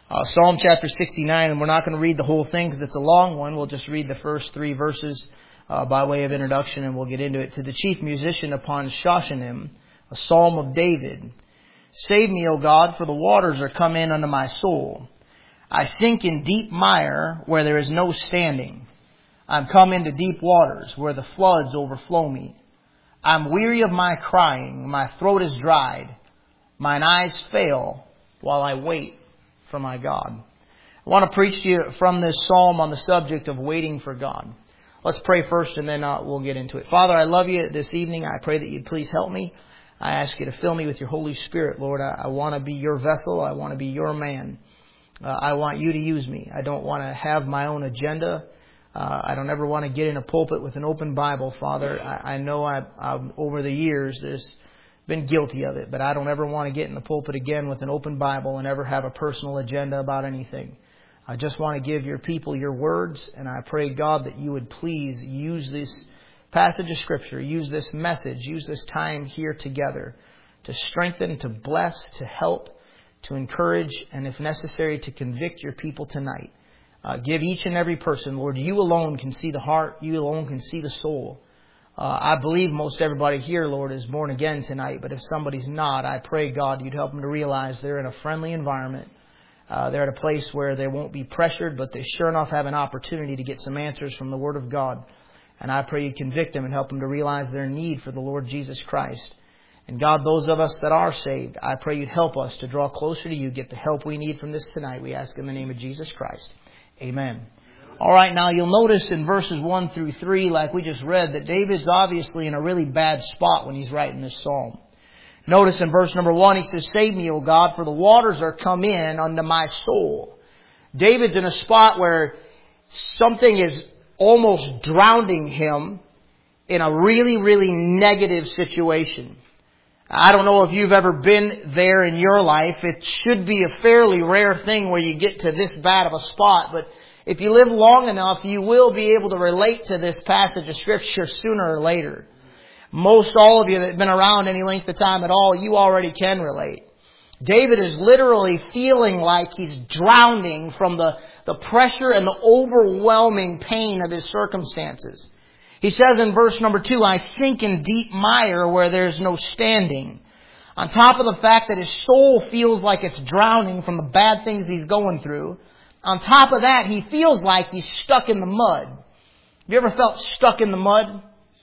Psalm chapter 69, and we're not going to read the whole thing because it's a long one. We'll just read the first 3 verses by way of introduction, and we'll get into it. To the chief musician upon Shoshanim, a psalm of David. Save me, O God, for the waters are come in unto my soul. I sink in deep mire where there is no standing. I'm come into deep waters where the floods overflow me. I'm weary of my crying. My throat is dried. Mine eyes fail while I wait for my God. I want to preach to you from this psalm on the subject of waiting for God. Let's pray first and then we'll get into it. Father, I love you this evening. I pray that you'd please help me. I ask you to fill me with your Holy Spirit, Lord. I want to be your vessel. I want to be your man. I want you to use me. I don't want to have my own agenda. I don't ever want to get in a pulpit with an open Bible, Father. I know I've over the years there's been guilty of it, but I don't ever want to get in the pulpit again with an open Bible and ever have a personal agenda about anything. I just want to give your people your words, and I pray, God, that you would please use this passage of Scripture, use this message, use this time here together to strengthen, to bless, to help, to encourage, and if necessary, to convict your people tonight. Give each and every person, Lord, you alone can see the heart, you alone can see the soul. I believe most everybody here, Lord, is born again tonight. But if somebody's not, I pray, God, you'd help them to realize they're in a friendly environment. They're at a place where they won't be pressured, but they sure enough have an opportunity to get some answers from the Word of God. And I pray you convict them and help them to realize their need for the Lord Jesus Christ. And God, those of us that are saved, I pray you'd help us to draw closer to you, get the help we need from this tonight. We ask in the name of Jesus Christ. Amen. All right, now you'll notice in verses 1 through 3, like we just read, that David's obviously in a really bad spot when he's writing this psalm. Notice in verse number 1, he says, Save me, O God, for the waters are come in unto my soul. David's in a spot where something is almost drowning him in a really, really negative situation. I don't know if you've ever been there in your life. It should be a fairly rare thing where you get to this bad of a spot, but if you live long enough, you will be able to relate to this passage of Scripture sooner or later. Most all of you that have been around any length of time at all, you already can relate. David is literally feeling like he's drowning from the pressure and the overwhelming pain of his circumstances. He says in verse number 2, I sink in deep mire where there's no standing. On top of the fact that his soul feels like it's drowning from the bad things he's going through, on top of that, he feels like he's stuck in the mud. Have you ever felt stuck in the mud?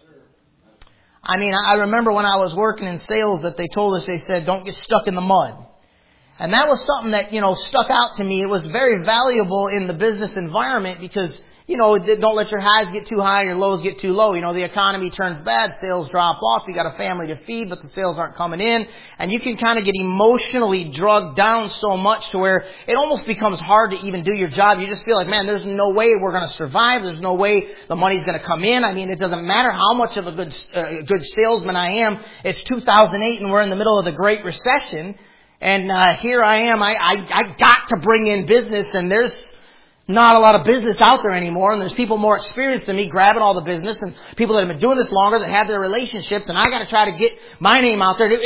I mean, I remember when I was working in sales that they told us, they said, don't get stuck in the mud. And that was something that, stuck out to me. It was very valuable in the business environment because, don't let your highs get too high, your lows get too low. The economy turns bad, sales drop off, you got a family to feed, but the sales aren't coming in. And you can kind of get emotionally drugged down so much to where it almost becomes hard to even do your job. You just feel like, man, there's no way we're going to survive. There's no way the money's going to come in. I mean, it doesn't matter how much of a good salesman I am. It's 2008 and we're in the middle of the Great Recession. And here I am. I got to bring in business, and there's not a lot of business out there anymore, and there's people more experienced than me grabbing all the business, and people that have been doing this longer that have their relationships, and I got to try to get my name out there.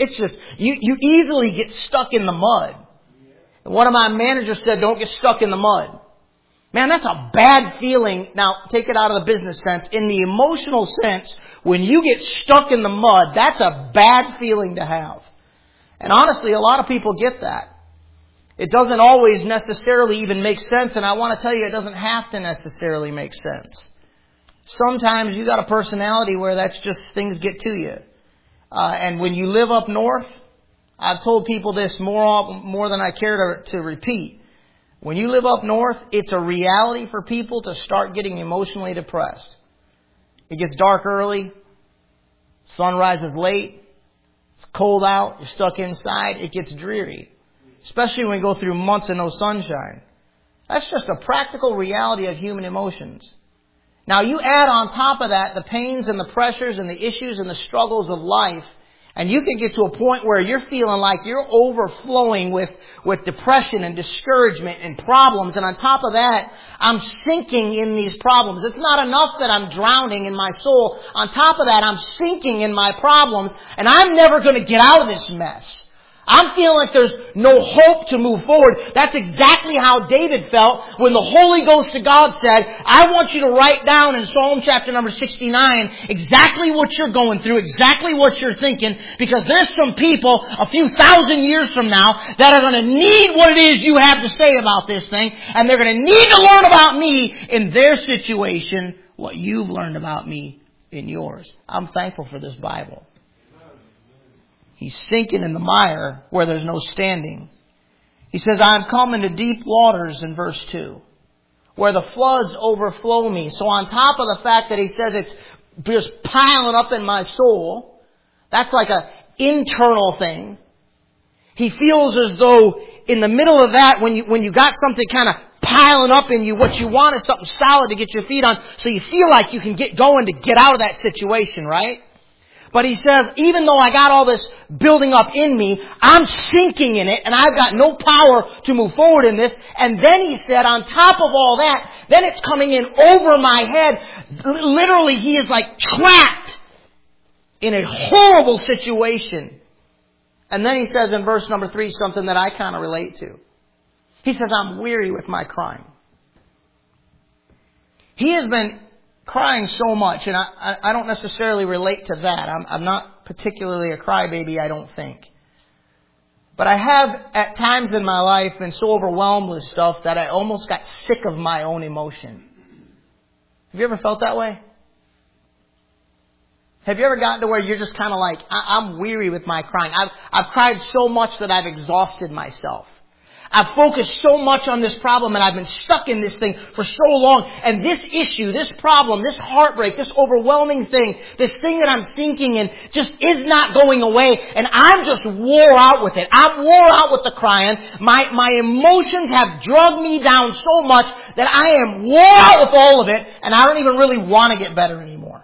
You easily get stuck in the mud. And one of my managers said, don't get stuck in the mud. Man, that's a bad feeling. Now, take it out of the business sense. In the emotional sense, when you get stuck in the mud, that's a bad feeling to have. And honestly, a lot of people get that. It doesn't always necessarily even make sense, and I want to tell you it doesn't have to necessarily make sense. Sometimes you got a personality where that's just things get to you. And when you live up north, I've told people this more than I care to repeat. When you live up north, it's a reality for people to start getting emotionally depressed. It gets dark early, sun rises late, it's cold out, you're stuck inside, it gets dreary. Especially when we go through months of no sunshine. That's just a practical reality of human emotions. Now you add on top of that the pains and the pressures and the issues and the struggles of life, and you can get to a point where you're feeling like you're overflowing with depression and discouragement and problems. And on top of that, I'm sinking in these problems. It's not enough that I'm drowning in my soul. On top of that, I'm sinking in my problems, and I'm never going to get out of this mess. I'm feeling like there's no hope to move forward. That's exactly how David felt when the Holy Ghost of God said, I want you to write down in Psalm chapter number 69 exactly what you're going through, exactly what you're thinking, because there's some people a few thousand years from now that are going to need what it is you have to say about this thing, and they're going to need to learn about me in their situation, what you've learned about me in yours. I'm thankful for this Bible. He's sinking in the mire where there's no standing. He says, I am come into deep waters in verse 2, where the floods overflow me. So on top of the fact that he says it's just piling up in my soul, that's like an internal thing. He feels as though in the middle of that, when you got something kind of piling up in you, what you want is something solid to get your feet on, so you feel like you can get going to get out of that situation, right? But he says, even though I got all this building up in me, I'm sinking in it and I've got no power to move forward in this. And then he said, on top of all that, then it's coming in over my head. Literally, he is like trapped in a horrible situation. And then he says in verse number 3 something that I kind of relate to. He says, I'm weary with my crying. He has been crying so much, and I don't necessarily relate to that. I'm not particularly a crybaby, I don't think. But I have, at times in my life, been so overwhelmed with stuff that I almost got sick of my own emotion. Have you ever felt that way? Have you ever gotten to where you're just kind of like, I'm weary with my crying. I've cried so much that I've exhausted myself. I've focused so much on this problem and I've been stuck in this thing for so long. And this issue, this problem, this heartbreak, this overwhelming thing, this thing that I'm sinking in just is not going away. And I'm just wore out with it. I'm wore out with the crying. My emotions have drugged me down so much that I am wore out with all of it. And I don't even really want to get better anymore.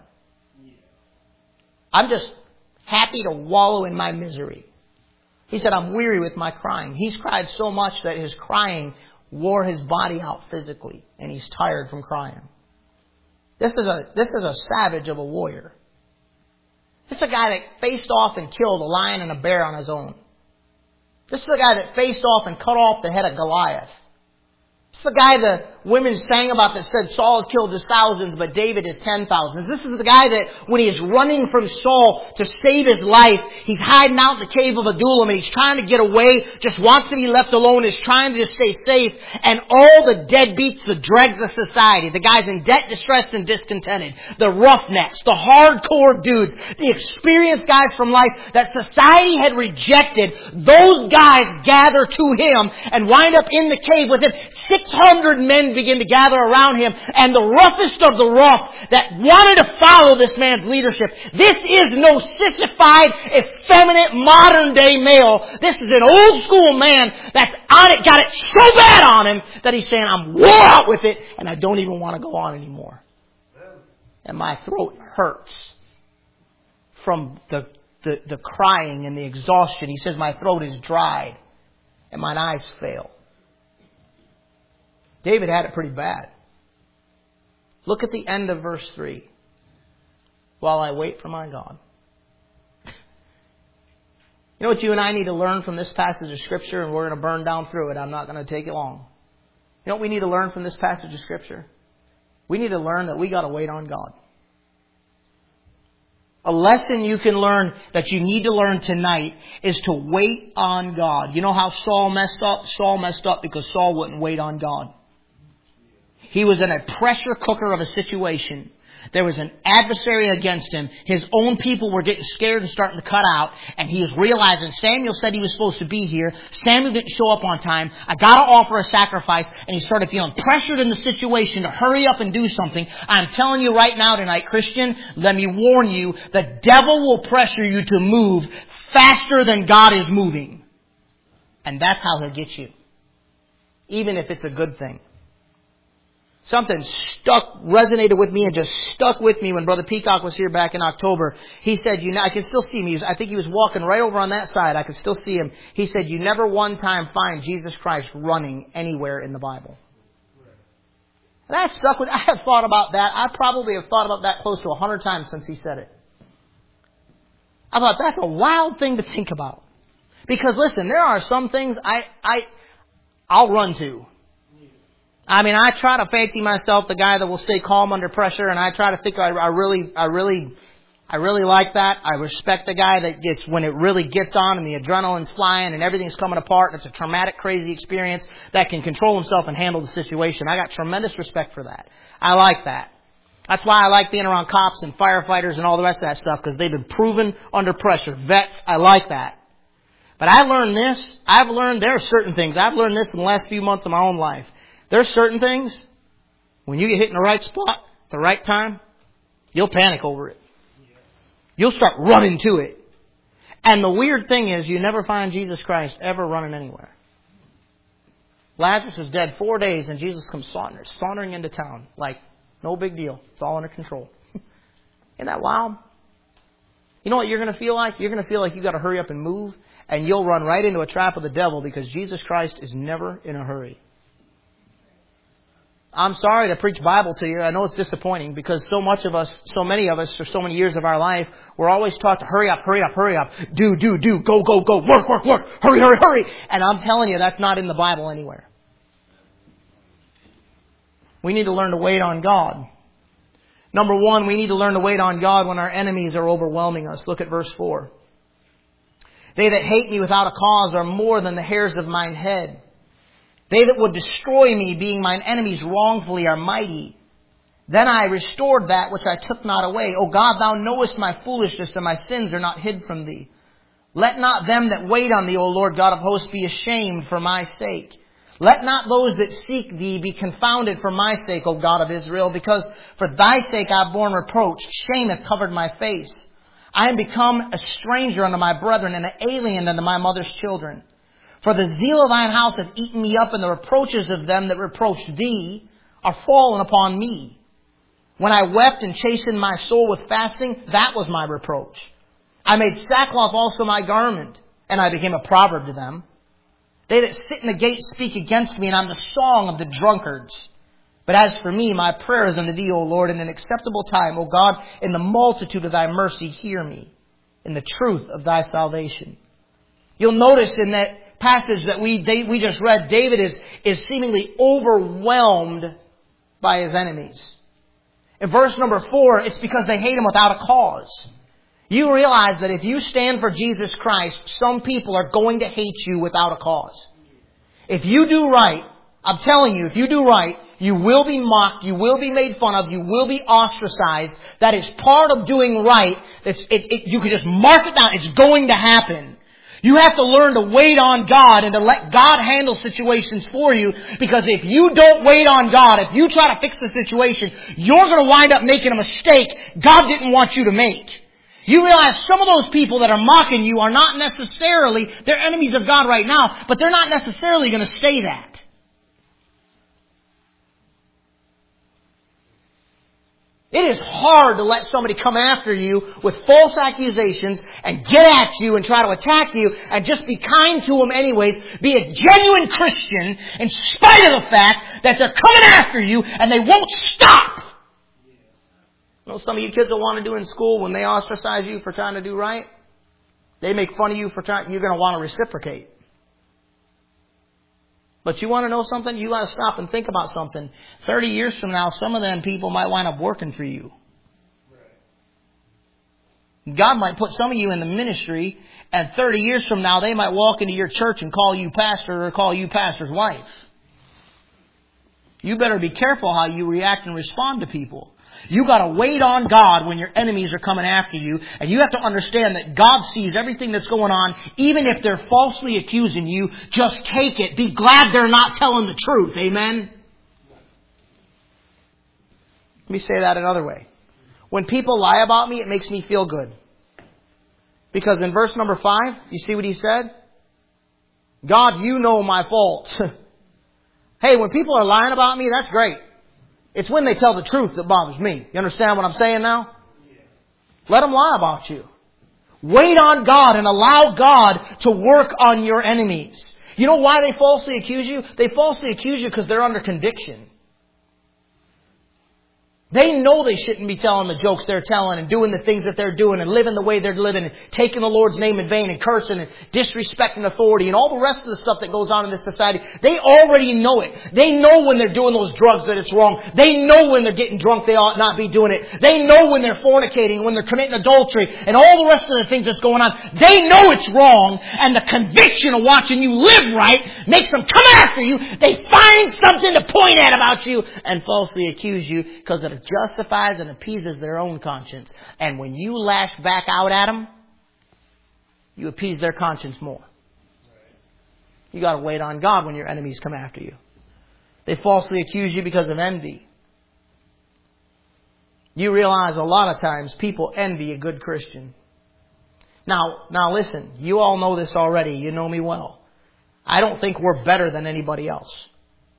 I'm just happy to wallow in my misery. He said, I'm weary with my crying. He's cried so much that his crying wore his body out physically, and he's tired from crying. This is a savage of a warrior. This is a guy that faced off and killed a lion and a bear on his own. This is a guy that faced off and cut off the head of Goliath. This is the guy the women sang about that said Saul has killed his thousands, but David his 10,000s. This is the guy that when he is running from Saul to save his life, he's hiding out in the cave of Adullam and he's trying to get away, just wants to be left alone, is trying to just stay safe. And all the deadbeats, the dregs of society, the guys in debt, distressed, and discontented, the roughnecks, the hardcore dudes, the experienced guys from life that society had rejected, those guys gather to him and wind up in the cave with him. 600 men begin to gather around him, and the roughest of the rough that wanted to follow this man's leadership. This is no sissified, effeminate, modern day male. This is an old school man that's on it, got it so bad on him that he's saying, I'm wore out with it and I don't even want to go on anymore. And my throat hurts from the crying and the exhaustion. He says, my throat is dried and mine eyes fail. David had it pretty bad. Look at the end of verse 3. While I wait for my God. You know what you and I need to learn from this passage of Scripture? And we're going to burn down through it. I'm not going to take it long. You know what we need to learn from this passage of Scripture? We need to learn that we got to wait on God. A lesson you can learn that you need to learn tonight is to wait on God. You know how Saul messed up? Saul messed up because Saul wouldn't wait on God. He was in a pressure cooker of a situation. There was an adversary against him. His own people were getting scared and starting to cut out. And he is realizing Samuel said he was supposed to be here. Samuel didn't show up on time. I got to offer a sacrifice. And he started feeling pressured in the situation to hurry up and do something. I'm telling you right now tonight, Christian, let me warn you, the devil will pressure you to move faster than God is moving. And that's how he'll get you. Even if it's a good thing. Something resonated with me and just stuck with me when Brother Peacock was here back in October. He said, I can still see him. I think he was walking right over on that side. I could still see him. He said, you never one time find Jesus Christ running anywhere in the Bible. And that stuck with, I have thought about that. I probably have thought about that close to 100 times since he said it. I thought that's a wild thing to think about. Because listen, there are some things I'll run to. I mean, I try to fancy myself the guy that will stay calm under pressure, and I try to think I really like that. I respect the guy that gets, when it really gets on and the adrenaline's flying and everything's coming apart, and it's a traumatic, crazy experience, that can control himself and handle the situation. I got tremendous respect for that. I like that. That's why I like being around cops and firefighters and all the rest of that stuff, because they've been proven under pressure. Vets, I like that. But I learned this. There are certain things. I've learned this in the last few months of my own life. There's certain things, when you get hit in the right spot, at the right time, you'll panic over it. You'll start running to it. And the weird thing is, you never find Jesus Christ ever running anywhere. Lazarus was dead 4 days, and Jesus comes sauntering into town. Like, no big deal. It's all under control. Isn't that wild? You know what you're going to feel like? You're going to feel like you got to hurry up and move, and you'll run right into a trap of the devil, because Jesus Christ is never in a hurry. I'm sorry to preach Bible to you. I know it's disappointing, because so many of us, for so many years of our life, we're always taught to hurry up, hurry up, hurry up. Do, go, work, hurry. And I'm telling you, that's not in the Bible anywhere. We need to learn to wait on God. Number one, we need to learn to wait on God when our enemies are overwhelming us. Look at verse 4. They that hate me without a cause are more than the hairs of mine head. They that would destroy me, being mine enemies wrongfully, are mighty. Then I restored that which I took not away. O God, thou knowest my foolishness, and my sins are not hid from thee. Let not them that wait on thee, O Lord God of hosts, be ashamed for my sake. Let not those that seek thee be confounded for my sake, O God of Israel, because for thy sake I have borne reproach. Shame hath covered my face. I am become a stranger unto my brethren, and an alien unto my mother's children. For the zeal of thine house hath eaten me up, and the reproaches of them that reproached thee are fallen upon me. When I wept and chastened my soul with fasting, that was my reproach. I made sackcloth also my garment, and I became a proverb to them. They that sit in the gate speak against me, and I'm the song of the drunkards. But as for me, my prayer is unto thee, O Lord, in an acceptable time. O God, in the multitude of thy mercy, hear me, in the truth of thy salvation. You'll notice in that passage that we just read, David is seemingly overwhelmed by his enemies. In verse number 4, it's because they hate him without a cause. You realize that if you stand for Jesus Christ, some people are going to hate you without a cause. If you do right, I'm telling you, if you do right, you will be mocked, you will be made fun of, you will be ostracized. That is part of doing right. You can just mark it down. It's going to happen. You have to learn to wait on God and to let God handle situations for you, because if you don't wait on God, if you try to fix the situation, you're going to wind up making a mistake God didn't want you to make. You realize some of those people that are mocking you are not necessarily, they're enemies of God right now, but they're not necessarily going to say that. It is hard to let somebody come after you with false accusations and get at you and try to attack you, and just be kind to them anyways. Be a genuine Christian in spite of the fact that they're coming after you and they won't stop. You know, some of you kids that want to do in school, when they ostracize you for trying to do right, they make fun of you for trying, you're going to want to reciprocate. But you want to know something? You got to stop and think about something. 30 years from now, some of them people might wind up working for you. God might put some of you in the ministry, and 30 years from now, they might walk into your church and call you pastor, or call you pastor's wife. You better be careful how you react and respond to people. You got to wait on God when your enemies are coming after you. And you have to understand that God sees everything that's going on. Even if they're falsely accusing you, just take it. Be glad they're not telling the truth. Amen? Let me say that another way. When people lie about me, it makes me feel good. Because in verse number 5, you see what he said? God, you know my faults. Hey, when people are lying about me, that's great. It's when they tell the truth that bothers me. You understand what I'm saying now? Let them lie about you. Wait on God and allow God to work on your enemies. You know why they falsely accuse you? They falsely accuse you because they're under conviction. They know they shouldn't be telling the jokes they're telling and doing the things that they're doing and living the way they're living and taking the Lord's name in vain and cursing and disrespecting authority and all the rest of the stuff that goes on in this society. They already know it. They know when they're doing those drugs that it's wrong. They know when they're getting drunk they ought not be doing it. They know when they're fornicating, when they're committing adultery and all the rest of the things that's going on. They know it's wrong, and the conviction of watching you live right makes them come after you. They find something to point at about you and falsely accuse you because it justifies and appeases their own conscience. And when you lash back out at them, you appease their conscience more. You got to wait on God when your enemies come after you. They falsely accuse you because of envy. You realize a lot of times people envy a good Christian. Now listen, you all know this already. You know me well. I don't think we're better than anybody else.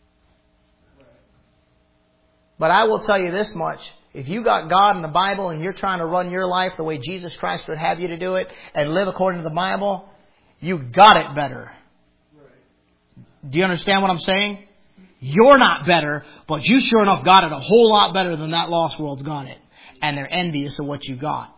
But I will tell you this much. If you got God in the Bible and you're trying to run your life the way Jesus Christ would have you to do it and live according to the Bible, you got it better. Do you understand what I'm saying? You're not better, but you sure enough got it a whole lot better than that lost world's got it. And they're envious of what you got.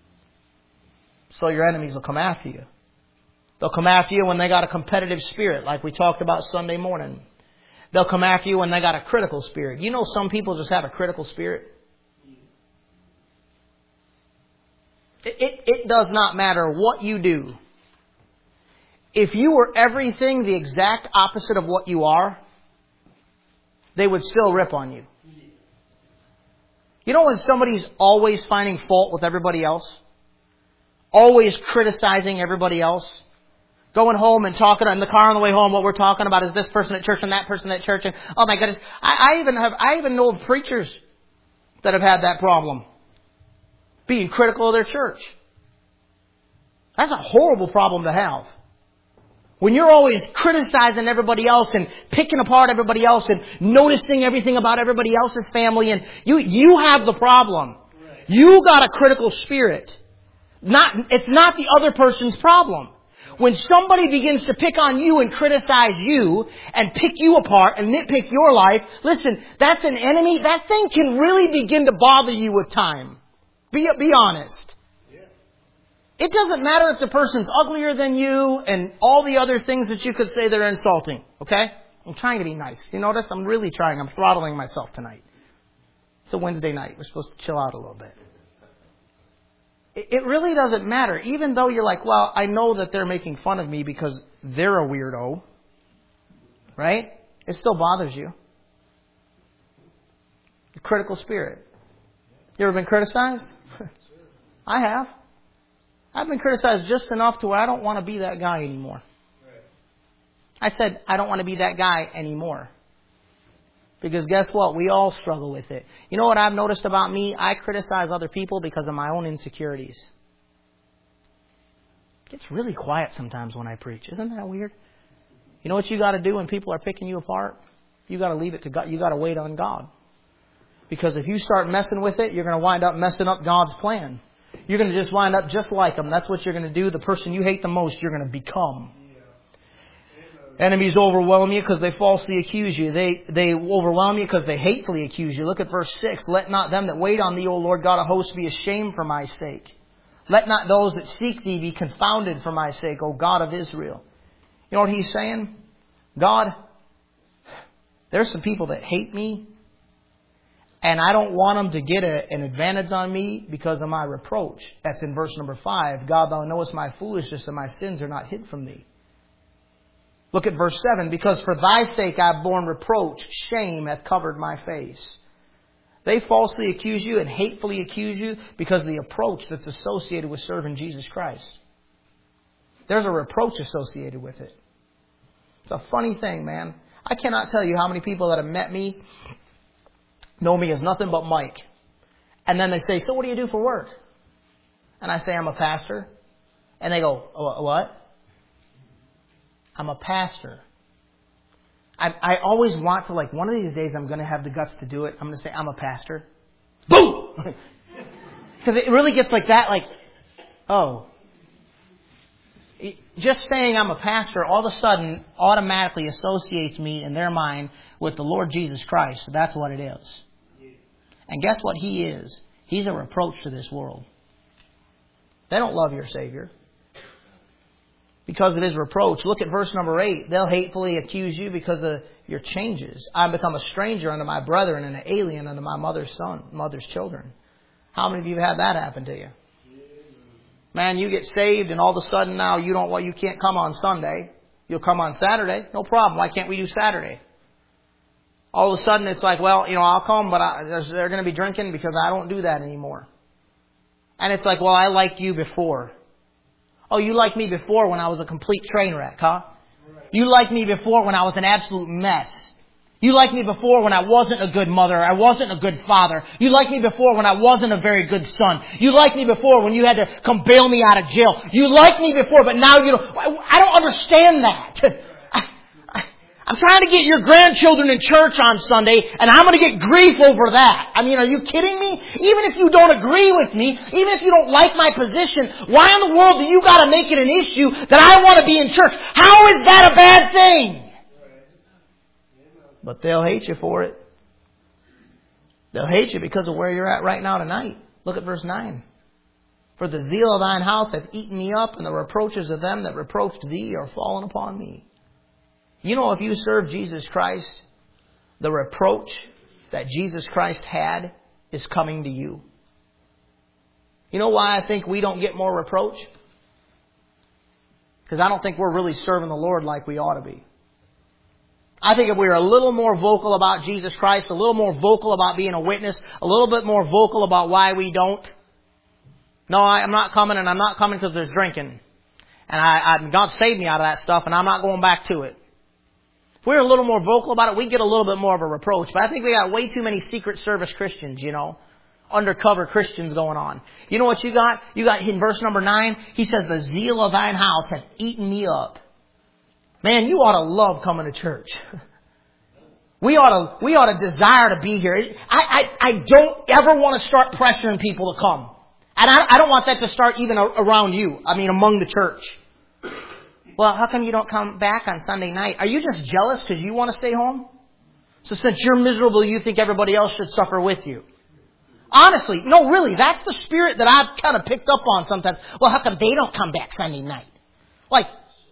So your enemies will come after you. They'll come after you when they got a competitive spirit, like we talked about Sunday morning. They'll come after you when they got a critical spirit. You know some people just have a critical spirit. It does not matter what you do. If you were everything the exact opposite of what you are, they would still rip on you. You know when somebody's always finding fault with everybody else? Always criticizing everybody else? Going home and talking in the car on the way home, what we're talking about is this person at church and that person at church. And oh my goodness, I even know of preachers that have had that problem. Being critical of their church. That's a horrible problem to have. When you're always criticizing everybody else and picking apart everybody else and noticing everything about everybody else's family, and you have the problem. You got a critical spirit. It's not the other person's problem. When somebody begins to pick on you and criticize you and pick you apart and nitpick your life, listen, that's an enemy. That thing can really begin to bother you with time. Be honest. It doesn't matter if the person's uglier than you and all the other things that you could say that are insulting. Okay? I'm trying to be nice. You notice? I'm really trying. I'm throttling myself tonight. It's a Wednesday night. We're supposed to chill out a little bit. It really doesn't matter. Even though you're like, well, I know that they're making fun of me because they're a weirdo. Right? It still bothers you. The critical spirit. You ever been criticized? I have. I've been criticized just enough to where I don't want to be that guy anymore. I said, I don't want to be that guy anymore. Because guess what? We all struggle with it. You know what I've noticed about me? I criticize other people because of my own insecurities. It gets really quiet sometimes when I preach. Isn't that weird? You know what you got to do when people are picking you apart? You got to leave it to God. You got to wait on God. Because if you start messing with it, you're going to wind up messing up God's plan. You're going to just wind up just like them. That's what you're going to do. The person you hate the most, you're going to become. Enemies overwhelm you because they falsely accuse you. They overwhelm you because they hatefully accuse you. Look at verse 6. Let not them that wait on thee, O Lord God of hosts, be ashamed for my sake. Let not those that seek thee be confounded for my sake, O God of Israel. You know what he's saying? God, there's some people that hate me, and I don't want them to get an advantage on me because of my reproach. That's in verse number 5. God, thou knowest my foolishness, and my sins are not hid from thee. Look at verse 7. Because for thy sake I have borne reproach, shame hath covered my face. They falsely accuse you and hatefully accuse you because of the approach that's associated with serving Jesus Christ. There's a reproach associated with it. It's a funny thing, man. I cannot tell you how many people that have met me know me as nothing but Mike. And then they say, so what do you do for work? And I say, I'm a pastor. And they go, oh, what? I'm a pastor. I always want to, like, one of these days I'm going to have the guts to do it. I'm going to say, I'm a pastor. Boom! Because it really gets like that, like, oh. Just saying I'm a pastor all of a sudden automatically associates me in their mind with the Lord Jesus Christ. That's what it is. And guess what he is? He's a reproach to this world. They don't love your Savior because of his reproach. Look at verse number 8. They'll hatefully accuse you because of your changes. I've become a stranger unto my brethren and an alien unto my mother's children. How many of you have had that happen to you? Man, you get saved and all of a sudden now you can't come on Sunday. You'll come on Saturday. No problem. Why can't we do Saturday? All of a sudden it's like, well, I'll come, but they're going to be drinking because I don't do that anymore. And it's like, well, I liked you before. Oh, you liked me before when I was a complete train wreck, huh? You liked me before when I was an absolute mess. You liked me before when I wasn't a good mother. I wasn't a good father. You liked me before when I wasn't a very good son. You liked me before when you had to come bail me out of jail. You liked me before, but now you don't. I don't understand that. I'm trying to get your grandchildren in church on Sunday, and I'm going to get grief over that. I mean, are you kidding me? Even if you don't agree with me, even if you don't like my position, why in the world do you got to make it an issue that I want to be in church? How is that a bad thing? But they'll hate you for it. They'll hate you because of where you're at right now tonight. Look at verse 9. For the zeal of thine house hath eaten me up, and the reproaches of them that reproached thee are fallen upon me. You know, if you serve Jesus Christ, the reproach that Jesus Christ had is coming to you. You know why I think we don't get more reproach? Because I don't think we're really serving the Lord like we ought to be. I think if we were a little more vocal about Jesus Christ, a little more vocal about being a witness, a little bit more vocal about why we don't. No, I'm not coming, and I'm not coming because there's drinking. And God saved me out of that stuff, and I'm not going back to it. If we're a little more vocal about it, we get a little bit more of a reproach. But I think we got way too many Secret Service Christians, undercover Christians going on. You know what you got? You got in verse number 9, he says, the zeal of thine house hath eaten me up. Man, you ought to love coming to church. We ought to desire to be here. I don't ever want to start pressuring people to come. And I don't want that to start even around you. I mean, among the church. Well, how come you don't come back on Sunday night? Are you just jealous because you want to stay home? So since you're miserable, you think everybody else should suffer with you? Honestly, no, really, that's the spirit that I've kind of picked up on sometimes. Well, how come they don't come back Sunday night? Like,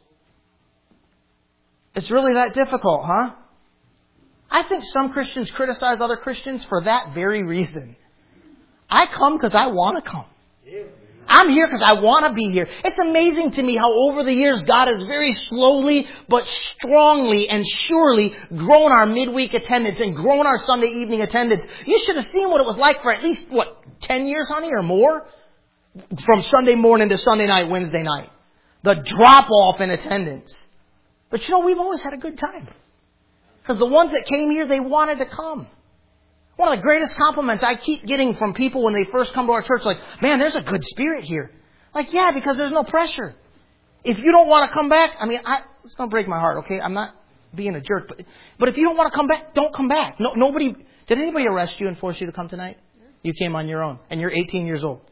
it's really that difficult, huh? I think some Christians criticize other Christians for that very reason. I come because I want to come. I'm here because I want to be here. It's amazing to me how over the years God has very slowly but strongly and surely grown our midweek attendance and grown our Sunday evening attendance. You should have seen what it was like for at least, 10 years, honey, or more? From Sunday morning to Sunday night, Wednesday night. The drop-off in attendance. But we've always had a good time. Because the ones that came here, they wanted to come. One of the greatest compliments I keep getting from people when they first come to our church, like, man, there's a good spirit here. Like, yeah, because there's no pressure. If you don't want to come back, it's going to break my heart, okay? I'm not being a jerk. But if you don't want to come back, don't come back. Did anybody arrest you and force you to come tonight? You came on your own. And you're 18 years old.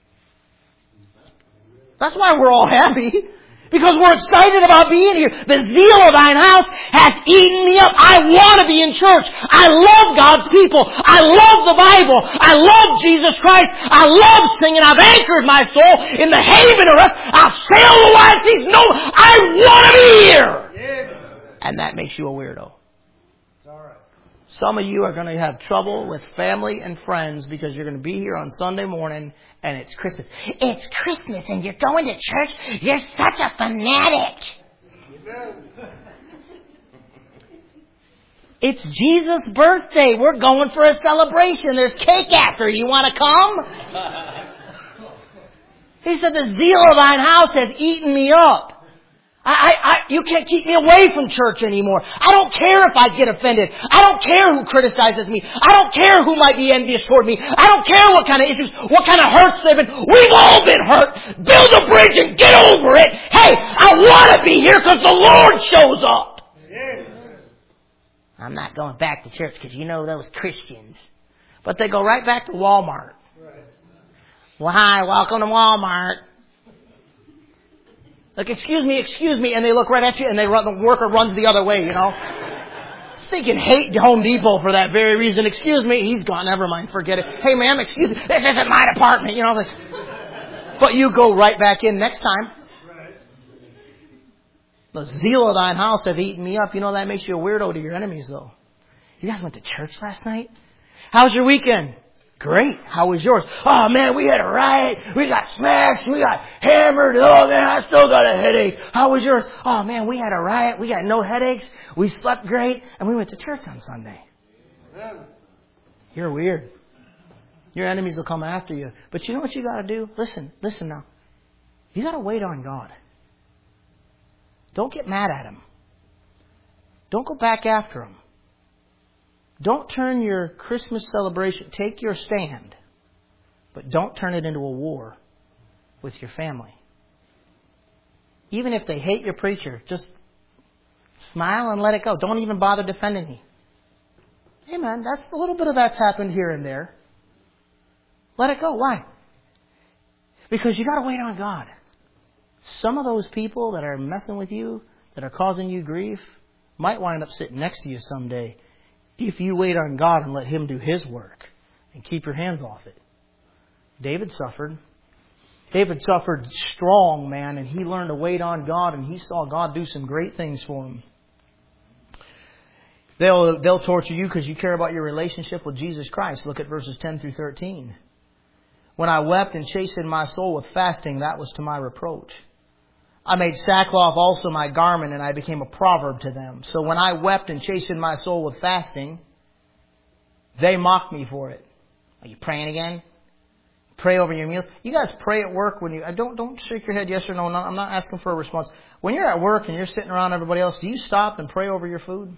That's why we're all happy. Because we're excited about being here. The zeal of thine house hath eaten me up. I want to be in church. I love God's people. I love the Bible. I love Jesus Christ. I love singing. I've anchored my soul in the haven of rest. I'll sail the wide seas. No, I want to be here. And that makes you a weirdo. It's all right. Some of you are going to have trouble with family and friends because you're going to be here on Sunday morning and it's Christmas. It's Christmas and you're going to church? You're such a fanatic. It's Jesus' birthday. We're going for a celebration. There's cake after. You want to come? He said, the zeal of thine house has eaten me up. You can't keep me away from church anymore. I don't care if I get offended. I don't care who criticizes me. I don't care who might be envious toward me. I don't care what kind of issues, what kind of hurts they've been. We've all been hurt. Build a bridge and get over it. Hey, I want to be here because the Lord shows up. I'm not going back to church because those Christians. But they go right back to Walmart. Well, hi, welcome to Walmart. Like, excuse me, and they look right at you, and the worker runs the other way, thinking hate Home Depot for that very reason. Excuse me. He's gone. Never mind. Forget it. Hey, ma'am, excuse me. This isn't my department. You know, like, but you go right back in next time. The zeal of thine house hath eaten me up. You know, that makes you a weirdo to your enemies, though. You guys went to church last night? How's your weekend? Great. How was yours? Oh, man, we had a riot. We got smashed. We got hammered. Oh, man, I still got a headache. How was yours? Oh, man, we had a riot. We got no headaches. We slept great. And we went to church on Sunday. You're weird. Your enemies will come after you. But you know what you got to do? Listen now. You got to wait on God. Don't get mad at Him. Don't go back after Him. Don't turn your Christmas celebration. Take your stand. But don't turn it into a war with your family. Even if they hate your preacher, just smile and let it go. Don't even bother defending me. Hey man, that's a little bit of that's happened here and there. Let it go. Why? Because you got to wait on God. Some of those people that are messing with you, that are causing you grief, might wind up sitting next to you someday if you wait on God and let Him do His work and keep your hands off it. David suffered. David suffered strong, man, and he learned to wait on God, and he saw God do some great things for him. They'll torture you because you care about your relationship with Jesus Christ. Look at verses 10 through 13. When I wept and chastened my soul with fasting, that was to my reproach. I made sackcloth also my garment, and I became a proverb to them. So when I wept and chastened my soul with fasting, they mocked me for it. Are you praying again? Pray over your meals. You guys pray at work when you... Don't shake your head yes or no. I'm not asking for a response. When you're at work and you're sitting around everybody else, do you stop and pray over your food?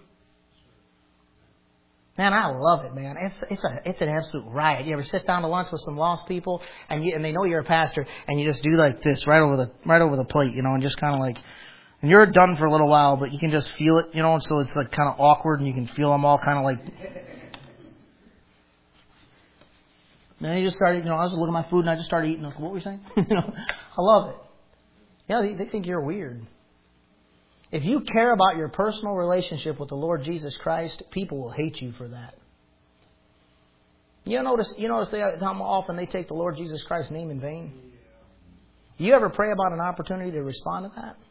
Man, I love it, man. It's an absolute riot. You ever sit down to lunch with some lost people and they know you're a pastor and you just do like this right over the plate, and just kind of like, and you're done for a little while, but you can just feel it, and so it's like kind of awkward and you can feel them all kind of like. Then you just started, I was looking at my food and I just started eating. I was like, what were you saying? I love it. Yeah, they think you're weird. If you care about your personal relationship with the Lord Jesus Christ, people will hate you for that. You notice how often they take the Lord Jesus Christ's name in vain? You ever pray about an opportunity to respond to that?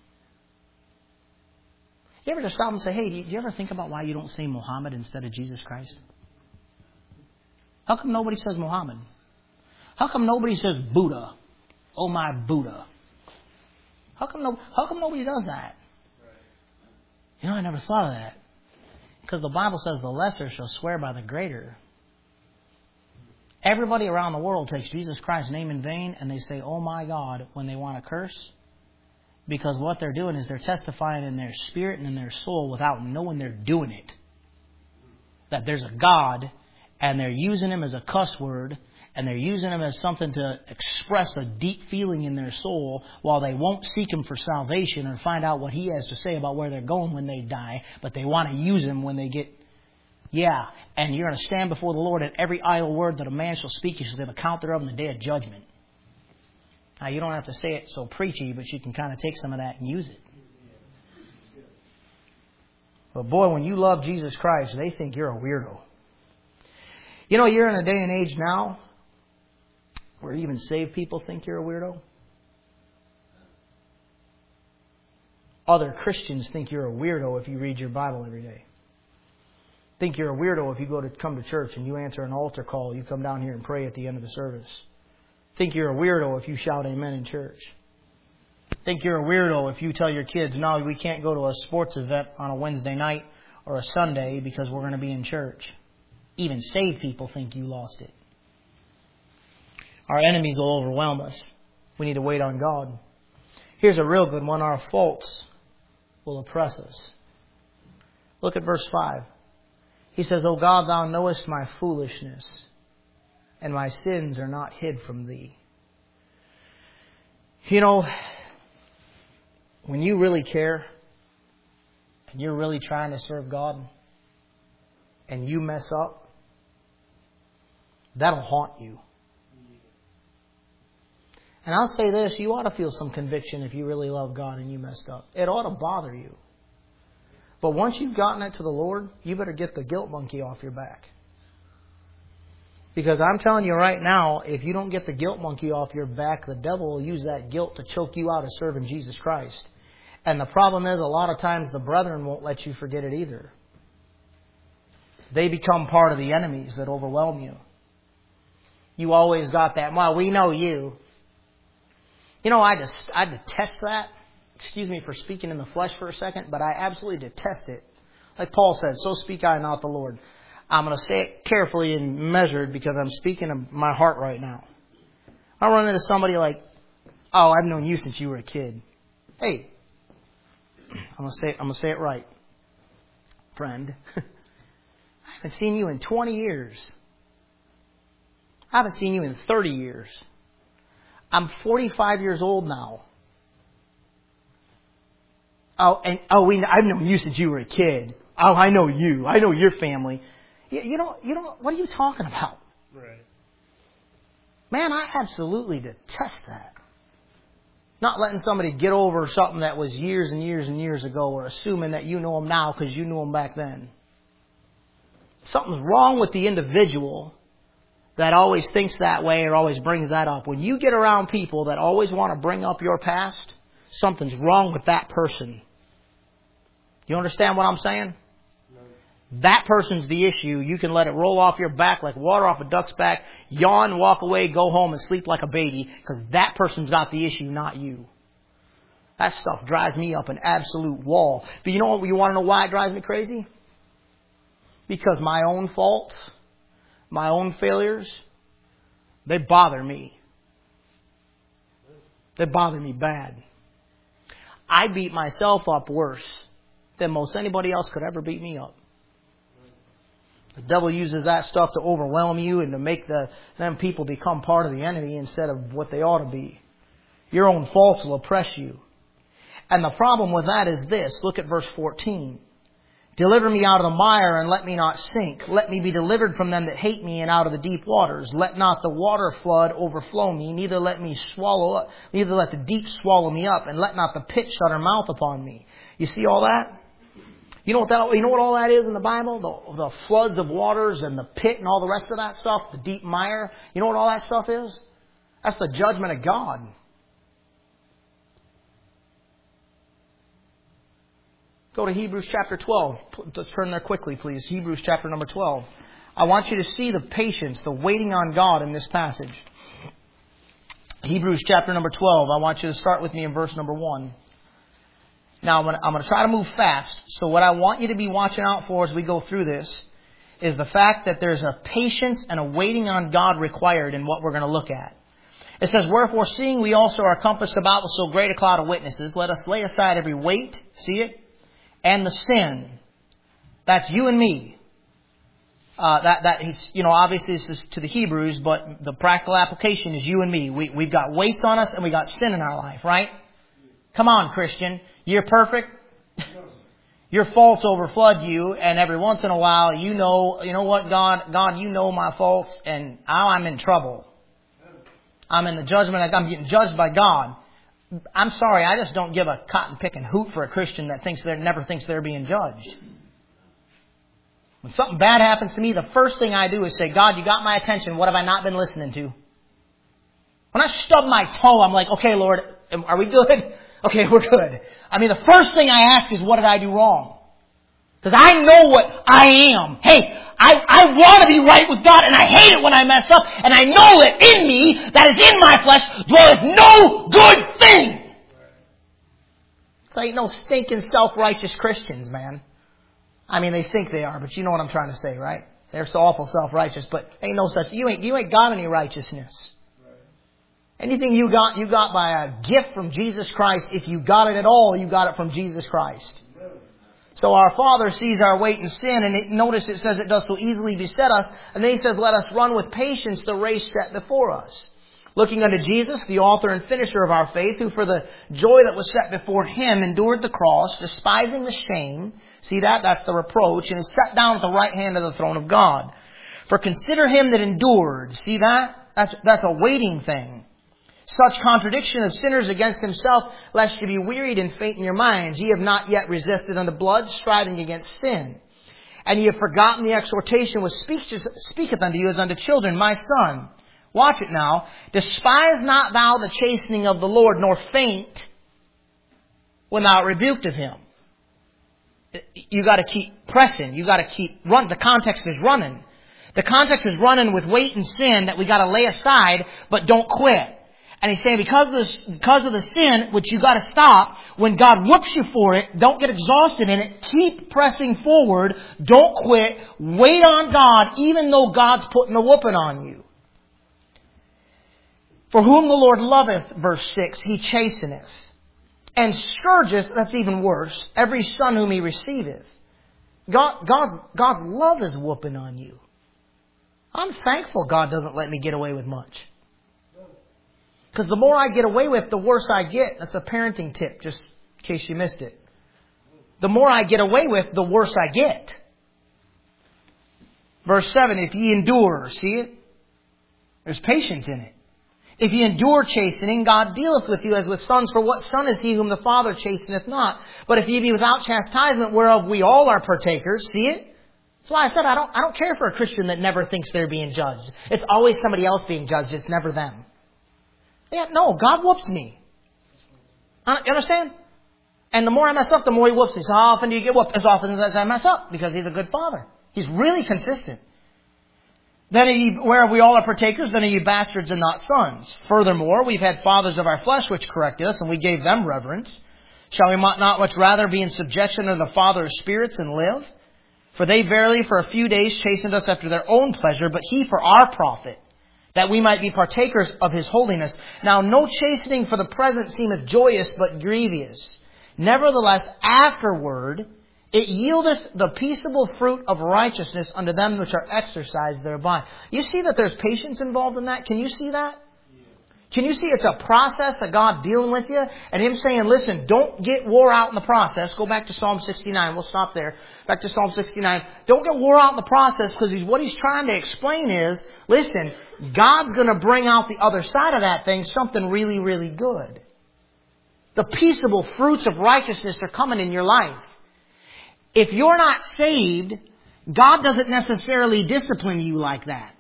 You ever just stop and say, hey, do you ever think about why you don't say Muhammad instead of Jesus Christ? How come nobody says Muhammad? How come nobody says Buddha? Oh my Buddha. How come nobody does that? I never thought of that. Because the Bible says the lesser shall swear by the greater. Everybody around the world takes Jesus Christ's name in vain and they say, oh my God, when they want to curse. Because what they're doing is they're testifying in their spirit and in their soul without knowing they're doing it. That there's a God and they're using Him as a cuss word. And they're using Him as something to express a deep feeling in their soul while they won't seek Him for salvation or find out what He has to say about where they're going when they die. But they want to use Him when they get... Yeah, and you're going to stand before the Lord, and every idle word that a man shall speak, you shall give account thereof in the day of judgment. Now, you don't have to say it so preachy, but you can kind of take some of that and use it. But boy, when you love Jesus Christ, they think you're a weirdo. You're in a day and age now where even saved people think you're a weirdo. Other Christians think you're a weirdo if you read your Bible every day. Think you're a weirdo if you come to church and you answer an altar call. You come down here and pray at the end of the service. Think you're a weirdo if you shout amen in church. Think you're a weirdo if you tell your kids, no, we can't go to a sports event on a Wednesday night or a Sunday because we're going to be in church. Even saved people think you lost it. Our enemies will overwhelm us. We need to wait on God. Here's a real good one. Our faults will oppress us. Look at verse 5. He says, O God, Thou knowest my foolishness, and my sins are not hid from Thee. When you really care, and you're really trying to serve God, and you mess up, that'll haunt you. And I'll say this, you ought to feel some conviction if you really love God and you messed up. It ought to bother you. But once you've gotten it to the Lord, you better get the guilt monkey off your back. Because I'm telling you right now, if you don't get the guilt monkey off your back, the devil will use that guilt to choke you out of serving Jesus Christ. And the problem is, a lot of times the brethren won't let you forget it either. They become part of the enemies that overwhelm you. You always got that, well, we know you. You know, I detest that. Excuse me for speaking in the flesh for a second, but I absolutely detest it. Like Paul said, so speak I, not the Lord. I'm going to say it carefully and measured because I'm speaking of my heart right now. I run into somebody like, oh, I've known you since you were a kid. Hey, I'm going to say it right. Friend, I haven't seen you in 20 years. I haven't seen you in 30 years. I'm 45 years old now. I've known you since you were a kid. Oh, I know you. I know your family. You know, what are you talking about? Right. Man, I absolutely detest that. Not letting somebody get over something that was years and years and years ago, or assuming that you know them now because you knew them back then. Something's wrong with the individual that always thinks that way or always brings that up. When you get around people that always want to bring up your past, something's wrong with that person. You understand what I'm saying? No. That person's the issue. You can let it roll off your back like water off a duck's back, yawn, walk away, go home and sleep like a baby, because that person's got the issue, not you. That stuff drives me up an absolute wall. But you know what? You want to know why it drives me crazy? Because my own faults, my own failures, they bother me. They bother me bad. I beat myself up worse than most anybody else could ever beat me up. The devil uses that stuff to overwhelm you and to make them people become part of the enemy instead of what they ought to be. Your own faults will oppress you. And the problem with that is this. Look at verse 14. Deliver me out of the mire and let me not sink. Let me be delivered from them that hate me and out of the deep waters. Let not the water flood overflow me, neither let the deep swallow me up, and let not the pit shut her mouth upon me. You see all that? You know what all that is in the Bible? The floods of waters and the pit and all the rest of that stuff, the deep mire. You know what all that stuff is? That's the judgment of God. Go to Hebrews chapter 12. Let's turn there quickly, please. Hebrews chapter number 12. I want you to see the patience, the waiting on God in this passage. Hebrews chapter number 12. I want you to start with me in verse number 1. Now, I'm going to try to move fast. So what I want you to be watching out for as we go through this is the fact that there's a patience and a waiting on God required in what we're going to look at. It says, wherefore, seeing we also are compassed about with so great a cloud of witnesses, let us lay aside every weight, see it, and the sin. That's you and me. Obviously this is to the Hebrews, but the practical application is you and me. We've got weights on us and we got sin in our life, right? Come on, Christian. You're perfect. Your faults overflood you, and every once in a while, you know what, God, you know my faults, and now I'm in trouble. I'm in the judgment. I'm getting judged by God. I'm sorry, I just don't give a cotton picking hoot for a Christian that never thinks they're being judged. When something bad happens to me, the first thing I do is say, God, you got my attention. What have I not been listening to? When I stub my toe, I'm like, okay, Lord, are we good? Okay, we're good. I mean, the first thing I ask is, what did I do wrong? Because I know what I am. Hey, I want to be right with God, and I hate it when I mess up. And I know that in me, that is in my flesh, dwelleth no good thing. So ain't no stinking self-righteous Christians, man. I mean, they think they are, but you know what I'm trying to say, right? They're so awful self-righteous, but ain't no such. You ain't got any righteousness. Anything you got by a gift from Jesus Christ. If you got it at all, you got it from Jesus Christ. So our Father sees our weight in sin, and notice it says it does so easily beset us. And then He says, let us run with patience the race set before us. Looking unto Jesus, the author and finisher of our faith, who for the joy that was set before Him endured the cross, despising the shame. See that? That's the reproach. And is set down at the right hand of the throne of God. For consider Him that endured. See that? That's a waiting thing. Such contradiction of sinners against himself, lest you be wearied and faint in your minds. Ye have not yet resisted unto blood, striving against sin. And ye have forgotten the exhortation which speaketh unto you as unto children. My son, watch it now. Despise not thou the chastening of the Lord, nor faint when thou art rebuked of him. You got to keep pressing. You got to keep running. The context is running. The context is running with weight and sin that we got to lay aside, but don't quit. And he's saying because of the sin, which you got to stop, when God whoops you for it, don't get exhausted in it. Keep pressing forward. Don't quit. Wait on God, even though God's putting the whooping on you. For whom the Lord loveth, verse 6, He chasteneth. And scourgeth, that's even worse, every son whom He receiveth. God's love is whooping on you. I'm thankful God doesn't let me get away with much. Because the more I get away with, the worse I get. That's a parenting tip, just in case you missed it. The more I get away with, the worse I get. Verse 7, if ye endure, see it? There's patience in it. If ye endure chastening, God dealeth with you as with sons. For what son is he whom the Father chasteneth not? But if ye be without chastisement, whereof we all are partakers, see it? That's why I said I don't care for a Christian that never thinks they're being judged. It's always somebody else being judged. It's never them. Yeah, no, God whoops me. You understand? And the more I mess up, the more He whoops me. So how often do you get whooped? As often as I mess up. Because He's a good Father. He's really consistent. Then where we all are partakers, then are ye bastards and not sons. Furthermore, we've had fathers of our flesh which corrected us, and we gave them reverence. Shall we not much rather be in subjection to the Father of spirits and live? For they verily for a few days chastened us after their own pleasure, but He for our profit, that we might be partakers of His holiness. Now no chastening for the present seemeth joyous, but grievous. Nevertheless, afterward, it yieldeth the peaceable fruit of righteousness unto them which are exercised thereby. You see that there's patience involved in that? Can you see that? Can you see it's a process of God dealing with you? And Him saying, listen, don't get wore out in the process. Go back to Psalm 69. We'll stop there. Back to Psalm 69. Don't get wore out in the process, because what He's trying to explain is, listen, God's going to bring out the other side of that thing something really, really good. The peaceable fruits of righteousness are coming in your life. If you're not saved, God doesn't necessarily discipline you like that.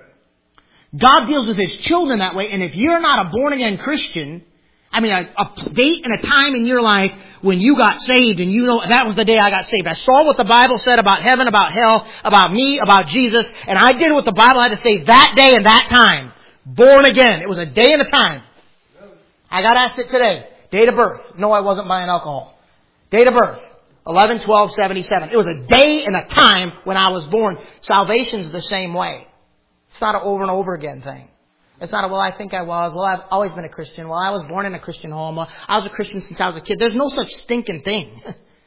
God deals with His children that way. And if you're not a born-again Christian, a date and a time in your life when you got saved, and you know that was the day I got saved. I saw what the Bible said about heaven, about hell, about me, about Jesus, and I did what the Bible had to say that day and that time. Born again. It was a day and a time. I got asked it today. Date of birth. No, I wasn't buying alcohol. Date of birth. 11/12/77. It was a day and a time when I was born. Salvation's the same way. It's not an over and over again thing. It's not I think I was. Well, I've always been a Christian. Well, I was born in a Christian home. Well, I was a Christian since I was a kid. There's no such stinking thing.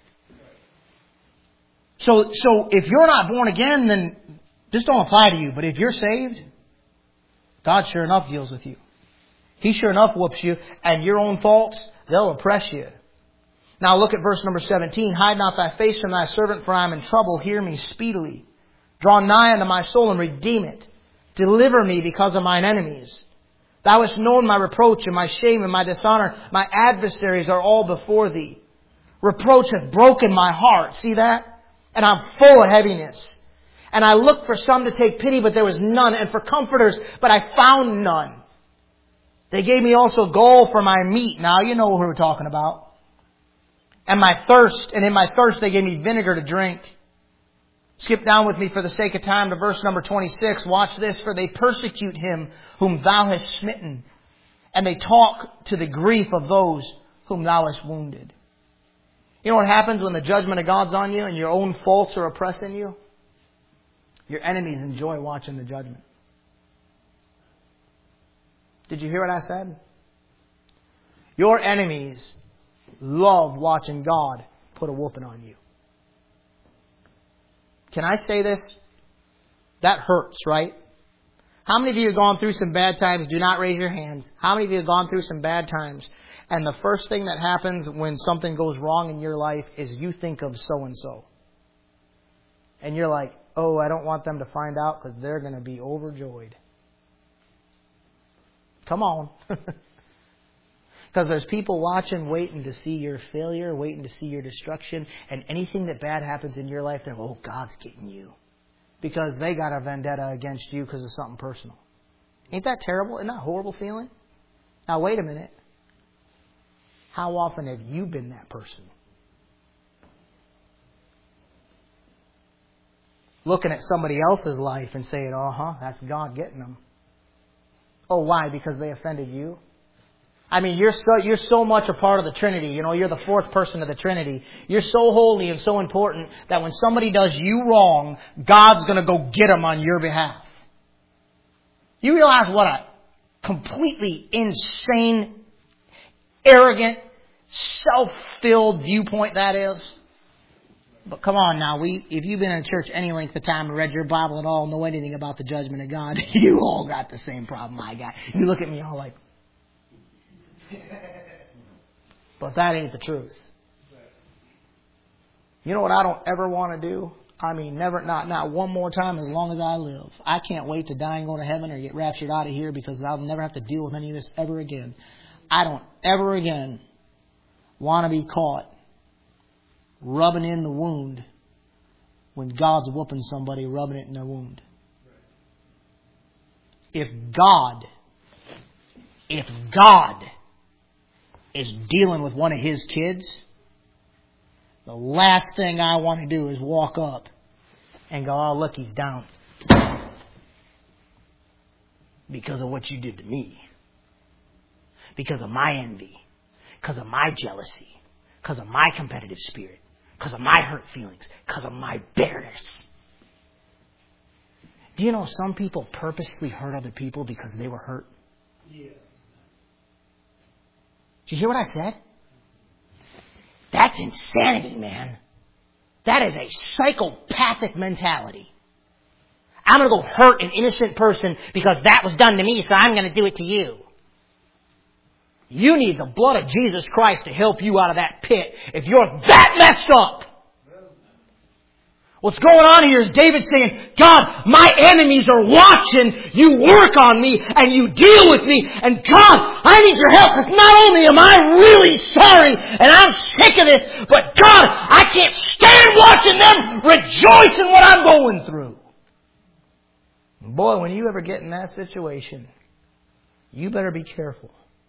So if you're not born again, then this don't apply to you. But if you're saved, God sure enough deals with you. He sure enough whoops you, and your own faults, they'll oppress you. Now look at verse number 17. Hide not thy face from thy servant, for I am in trouble. Hear me speedily. Draw nigh unto my soul and redeem it. Deliver me because of mine enemies. Thou hast known my reproach and my shame and my dishonor. My adversaries are all before thee. Reproach hath broken my heart. See that? And I'm full of heaviness. And I looked for some to take pity, but there was none. And for comforters, but I found none. They gave me also gall for my meat. Now you know who we're talking about. And in my thirst they gave me vinegar to drink. Skip down with me for the sake of time to verse number 26. Watch this. For they persecute him whom thou hast smitten, and they talk to the grief of those whom thou hast wounded. You know what happens when the judgment of God's on you and your own faults are oppressing you? Your enemies enjoy watching the judgment. Did you hear what I said? Your enemies love watching God put a whooping on you. Can I say this? That hurts, right? How many of you have gone through some bad times? Do not raise your hands. How many of you have gone through some bad times? And the first thing that happens when something goes wrong in your life is you think of so-and-so. And you're like, oh, I don't want them to find out because they're going to be overjoyed. Come on. Because there's people watching, waiting to see your failure, waiting to see your destruction. And anything that bad happens in your life, they're, oh, God's getting you. Because they got a vendetta against you because of something personal. Ain't that terrible? Isn't that a horrible feeling? Now, wait a minute. How often have you been that person? Looking at somebody else's life and saying, that's God getting them. Oh, why? Because they offended you? I mean, you're so much a part of the Trinity. You know, you're the fourth person of the Trinity. You're so holy and so important that when somebody does you wrong, God's going to go get them on your behalf. You realize what a completely insane, arrogant, self-filled viewpoint that is? But come on now, if you've been in church any length of time and read your Bible at all, know anything about the judgment of God, you all got the same problem I got. You look at me all like, but that ain't the truth. You know what I don't ever want to do? I mean, never, not one more time as long as I live. I can't wait to die and go to heaven or get raptured out of here because I'll never have to deal with any of this ever again. I don't ever again want to be caught rubbing in the wound when God's whooping somebody, rubbing it in their wound. If God is dealing with one of His kids, the last thing I want to do is walk up and go, oh, look, he's down. Because of what you did to me. Because of my envy. Because of my jealousy. Because of my competitive spirit. Because of my hurt feelings. Because of my bitterness. Do you know some people purposely hurt other people because they were hurt? Yeah. Did you hear what I said? That's insanity, man. That is a psychopathic mentality. I'm going to go hurt an innocent person because that was done to me, so I'm going to do it to you. You need the blood of Jesus Christ to help you out of that pit if you're that messed up. What's going on here is David saying, God, my enemies are watching you work on me and you deal with me. And God, I need your help because not only am I really sorry and I'm sick of this, but God, I can't stand watching them rejoice in what I'm going through. Boy, when you ever get in that situation, you better be careful.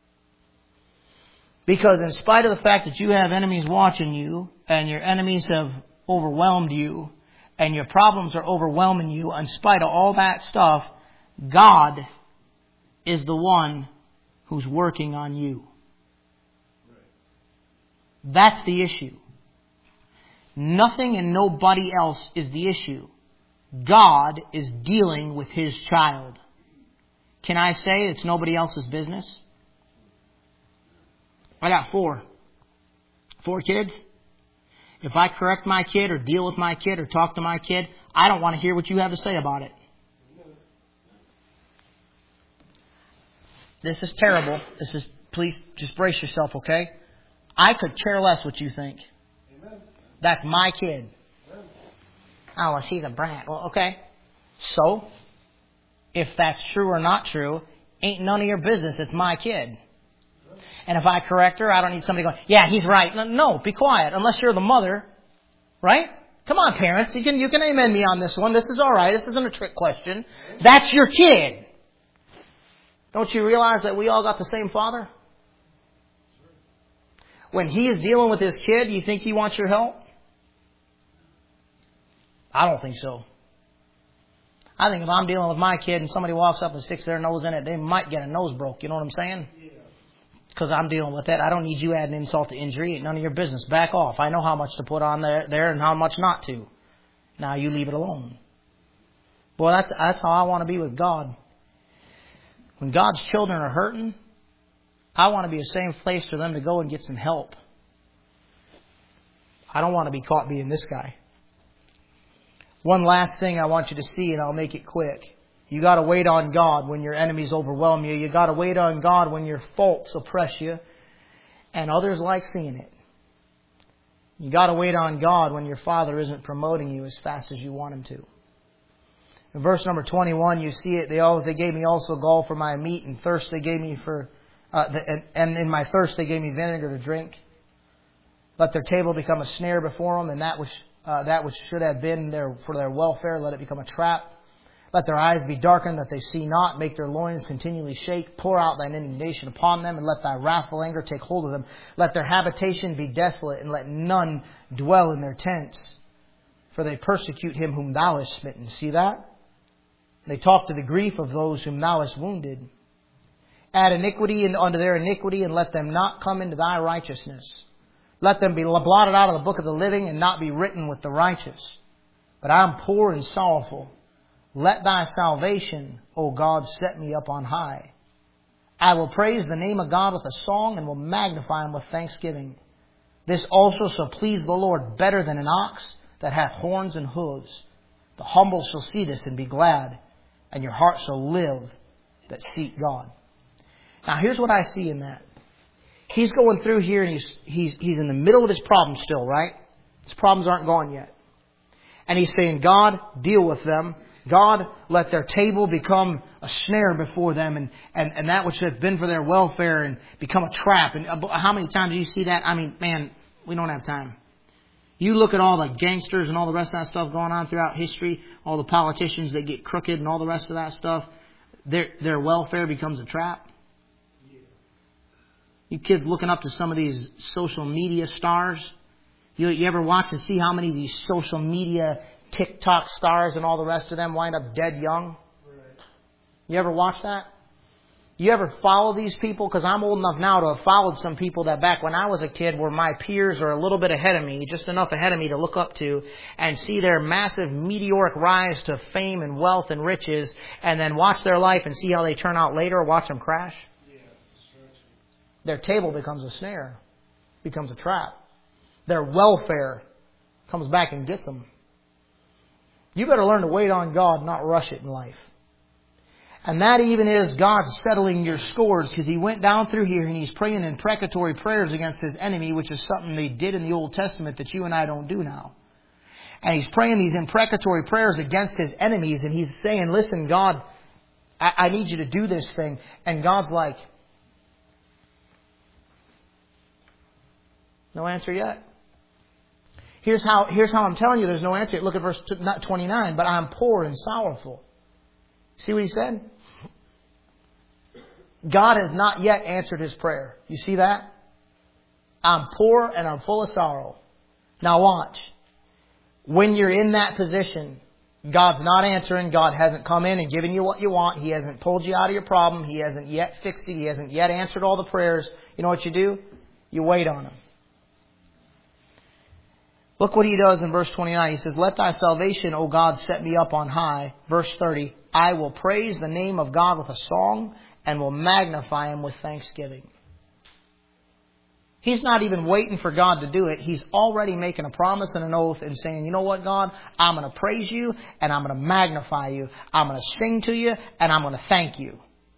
Because in spite of the fact that you have enemies watching you and your enemies have overwhelmed you, and your problems are overwhelming you, in spite of all that stuff, God is the one who's working on you. That's the issue. Nothing and nobody else is the issue. God is dealing with His child. Can I say it's nobody else's business? I got four kids. If I correct my kid or deal with my kid or talk to my kid, I don't want to hear what you have to say about it. This is terrible. Please just brace yourself, okay? I could care less what you think. That's my kid. Oh, well, she's a brat. Well, okay. So, if that's true or not true, ain't none of your business. It's my kid. And if I correct her, I don't need somebody going, yeah, he's right. No, be quiet. Unless you're the mother. Right? Come on, parents. You can amen me on this one. This is all right. This isn't a trick question. That's your kid. Don't you realize that we all got the same father? When he is dealing with his kid, you think he wants your help? I don't think so. I think if I'm dealing with my kid and somebody walks up and sticks their nose in it, they might get a nose broke. You know what I'm saying? Because I'm dealing with that. I don't need you adding insult to injury. Ain't none of your business. Back off. I know how much to put on there and how much not to. Now you leave it alone. Boy, that's how I want to be with God. When God's children are hurting, I want to be a safe place for them to go and get some help. I don't want to be caught being this guy. One last thing I want you to see, and I'll make it quick. You got to wait on God when your enemies overwhelm you. You got to wait on God when your faults oppress you, and others like seeing it. You got to wait on God when your Father isn't promoting you as fast as you want Him to. In verse number 21, you see it. They gave me also gall for my meat, and thirst they gave me for And in my thirst they gave me vinegar to drink. Let their table become a snare before them, and that which should have been for their welfare, let it become a trap. Let their eyes be darkened that they see not. Make their loins continually shake. Pour out thine indignation upon them, and let thy wrathful anger take hold of them. Let their habitation be desolate, and let none dwell in their tents. For they persecute him whom thou hast smitten. See that? They talk to the grief of those whom thou hast wounded. Add iniquity unto their iniquity, and let them not come into thy righteousness. Let them be blotted out of the book of the living, and not be written with the righteous. But I am poor and sorrowful. Let thy salvation, O God, set me up on high. I will praise the name of God with a song, and will magnify him with thanksgiving. This also shall please the Lord better than an ox that hath horns and hooves. The humble shall see this and be glad, and your heart shall live that seek God. Now here's what I see in that. He's going through here, and he's in the middle of his problem still, right? His problems aren't gone yet. And he's saying, God, deal with them. God, let their table become a snare before them, and that which had been for their welfare and become a trap. And how many times do you see that? I mean, man, we don't have time. You look at all the gangsters and all the rest of that stuff going on throughout history, all the politicians that get crooked and all the rest of that stuff, their welfare becomes a trap. You kids looking up to some of these social media stars, you ever watch and see how many of these social media TikTok stars and all the rest of them wind up dead young? You ever watch that? You ever follow these people? Because I'm old enough now to have followed some people that back when I was a kid were my peers or a little bit ahead of me, just enough ahead of me to look up to and see their massive meteoric rise to fame and wealth and riches, and then watch their life and see how they turn out later or watch them crash. Their table becomes a snare, becomes a trap. Their welfare comes back and gets them. You better learn to wait on God, not rush it in life. And that even is God settling your scores, because He went down through here and He's praying imprecatory prayers against His enemy, which is something they did in the Old Testament that you and I don't do now. And He's praying these imprecatory prayers against His enemies, and He's saying, listen, God, I need you to do this thing. And God's like, no answer yet. Here's how I'm telling you there's no answer. Look at verse 29. But I'm poor and sorrowful. See what He said? God has not yet answered his prayer. You see that? I'm poor and I'm full of sorrow. Now watch. When you're in that position, God's not answering. God hasn't come in and given you what you want. He hasn't pulled you out of your problem. He hasn't yet fixed it. He hasn't yet answered all the prayers. You know what you do? You wait on Him. Look what He does in verse 29. He says, let thy salvation, O God, set me up on high. Verse 30. I will praise the name of God with a song and will magnify Him with thanksgiving. He's not even waiting for God to do it. He's already making a promise and an oath and saying, you know what, God? I'm going to praise you and I'm going to magnify you. I'm going to sing to you and I'm going to thank you.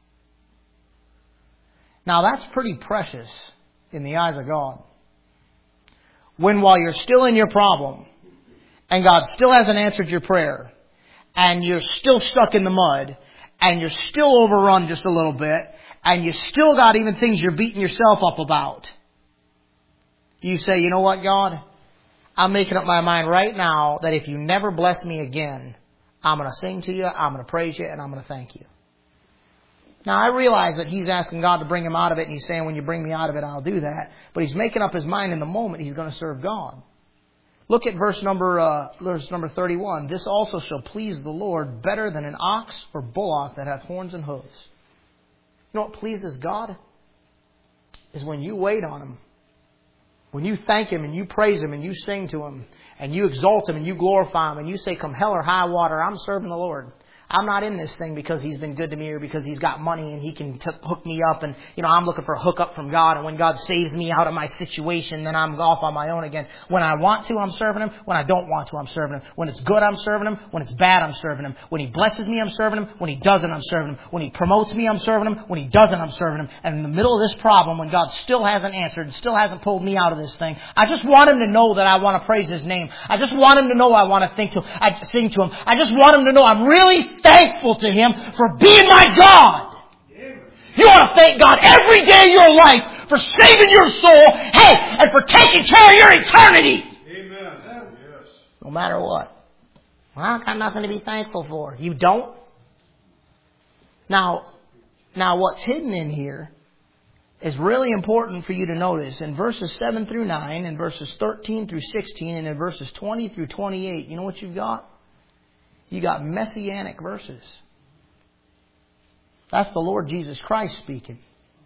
Now that's pretty precious in the eyes of God. When while you're still in your problem and God still hasn't answered your prayer and you're still stuck in the mud and you're still overrun just a little bit and you still got even things you're beating yourself up about, you say, you know what, God? I'm making up my mind right now that if you never bless me again, I'm going to sing to you, I'm going to praise you, and I'm going to thank you. Now, I realize that he's asking God to bring him out of it, and he's saying, when you bring me out of it, I'll do that. But he's making up his mind in the moment he's going to serve God. Look at verse number 31. This also shall please the Lord better than an ox or bullock that hath horns and hooves. You know what pleases God? Is when you wait on Him. When you thank Him and you praise Him and you sing to Him and you exalt Him and you glorify Him and you say, come hell or high water, I'm serving the Lord. I'm not in this thing because He's been good to me or because He's got money and He can hook me up. And, I'm looking for a hookup from God. And when God saves me out of my situation, then I'm off on my own again. When I want to, I'm serving Him. When I don't want to, I'm serving Him. When it's good, I'm serving Him. When it's bad, I'm serving Him. When He blesses me, I'm serving Him. When He doesn't, I'm serving Him. When He promotes me, I'm serving Him. When He doesn't, I'm serving Him. And in the middle of this problem, when God still hasn't answered and still hasn't pulled me out of this thing, I just want Him to know that I want to praise His name. I just want Him to know I want to sing to Him. I just want Him to know I'm really thankful to Him for being my God. You ought to thank God every day of your life for saving your soul, hey, and for taking care of your eternity. Amen. Yes. No matter what. Well, I've got nothing to be thankful for. You don't? Now what's hidden in here is really important for you to notice. In verses 7 through 9, in verses 13 through 16, and in verses 20 through 28, you know what you've got? You got messianic verses. That's the Lord Jesus Christ speaking.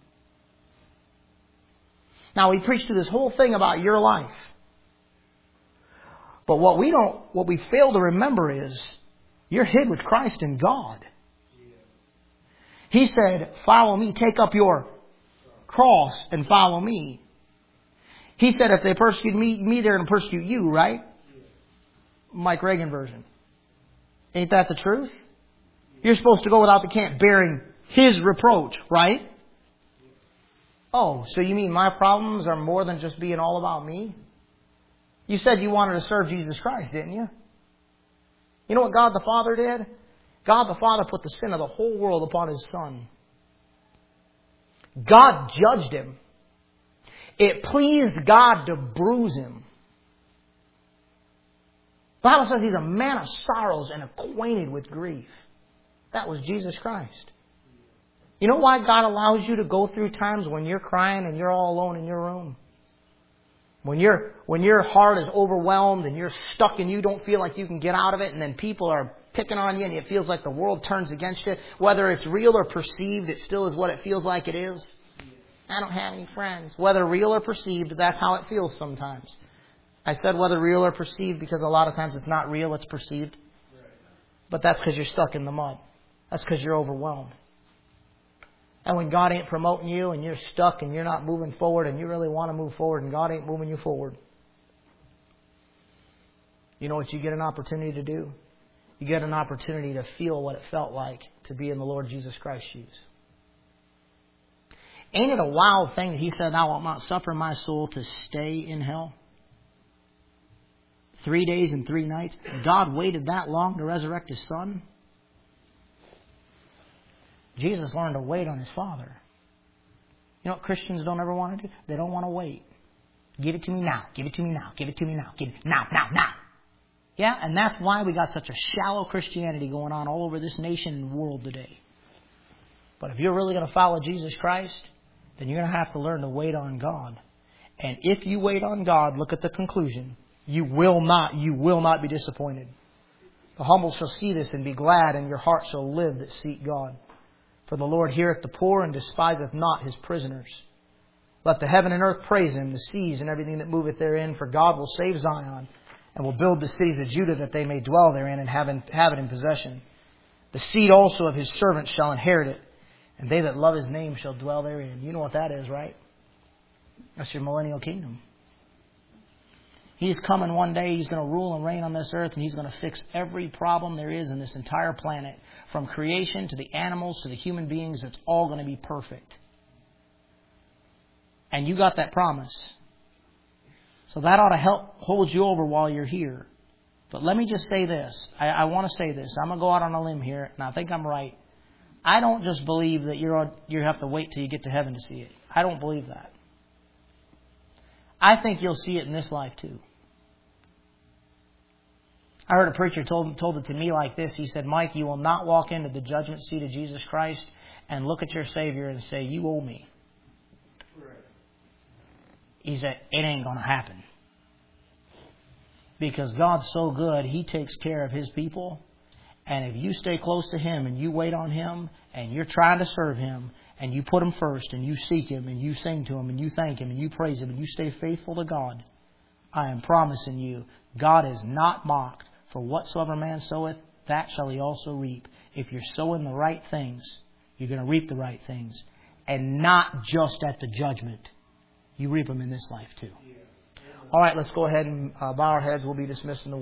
Now, we preach through this whole thing about your life. But what we fail to remember is you're hid with Christ in God. He said, follow me, take up your cross and follow me. He said if they persecute me, they're going to persecute you, right? Mike Reagan version. Ain't that the truth? You're supposed to go without the camp bearing His reproach, right? Oh, so you mean my problems are more than just being all about me? You said you wanted to serve Jesus Christ, didn't you? You know what God the Father did? God the Father put the sin of the whole world upon His Son. God judged Him. It pleased God to bruise Him. The Bible says He's a man of sorrows and acquainted with grief. That was Jesus Christ. You know why God allows you to go through times when you're crying and you're all alone in your room? When your heart is overwhelmed and you're stuck and you don't feel like you can get out of it, and then people are picking on you and it feels like the world turns against you. Whether it's real or perceived, it still is what it feels like it is. I don't have any friends. Whether real or perceived, that's how it feels sometimes. I said whether real or perceived because a lot of times it's not real, it's perceived. But that's because you're stuck in the mud. That's because you're overwhelmed. And when God ain't promoting you and you're stuck and you're not moving forward and you really want to move forward and God ain't moving you forward, you know what you get an opportunity to do? You get an opportunity to feel what it felt like to be in the Lord Jesus Christ's shoes. Ain't it a wild thing that He said, thou wilt not suffer my soul to stay in hell? 3 days and 3 nights. God waited that long to resurrect His Son. Jesus learned to wait on His Father. You know what Christians don't ever want to do? They don't want to wait. Give it to me now. Give it to me now. Give it to me now. Give it now. Yeah, and that's why we got such a shallow Christianity going on all over this nation and world today. But if you're really going to follow Jesus Christ, then you're going to have to learn to wait on God. And if you wait on God, look at the conclusion. You will not be disappointed. The humble shall see this and be glad, and your heart shall live that seek God. For the Lord heareth the poor and despiseth not His prisoners. Let the heaven and earth praise Him, the seas and everything that moveth therein, for God will save Zion, and will build the cities of Judah, that they may dwell therein and have it in possession. The seed also of His servants shall inherit it, and they that love His name shall dwell therein. You know what that is, right? That's your millennial kingdom. He's coming one day. He's going to rule and reign on this earth, and He's going to fix every problem there is in this entire planet. From creation to the animals to the human beings, it's all going to be perfect. And you got that promise. So that ought to help hold you over while you're here. But let me just say this. I want to say this. I'm going to go out on a limb here, and I think I'm right. I don't just believe that you have to wait till you get to heaven to see it. I don't believe that. I think you'll see it in this life too. I heard a preacher told it to me like this. He said, Mike, you will not walk into the judgment seat of Jesus Christ and look at your Savior and say, you owe me. Right. He said, it ain't going to happen. Because God's so good, He takes care of His people. And if you stay close to Him and you wait on Him and you're trying to serve Him and you put Him first and you seek Him and you sing to Him and you thank Him and you praise Him and you stay faithful to God, I am promising you, God is not mocked. For whatsoever man soweth, that shall he also reap. If you're sowing the right things, you're going to reap the right things. And not just at the judgment. You reap them in this life too. All right, let's go ahead and bow our heads. We'll be dismissed in the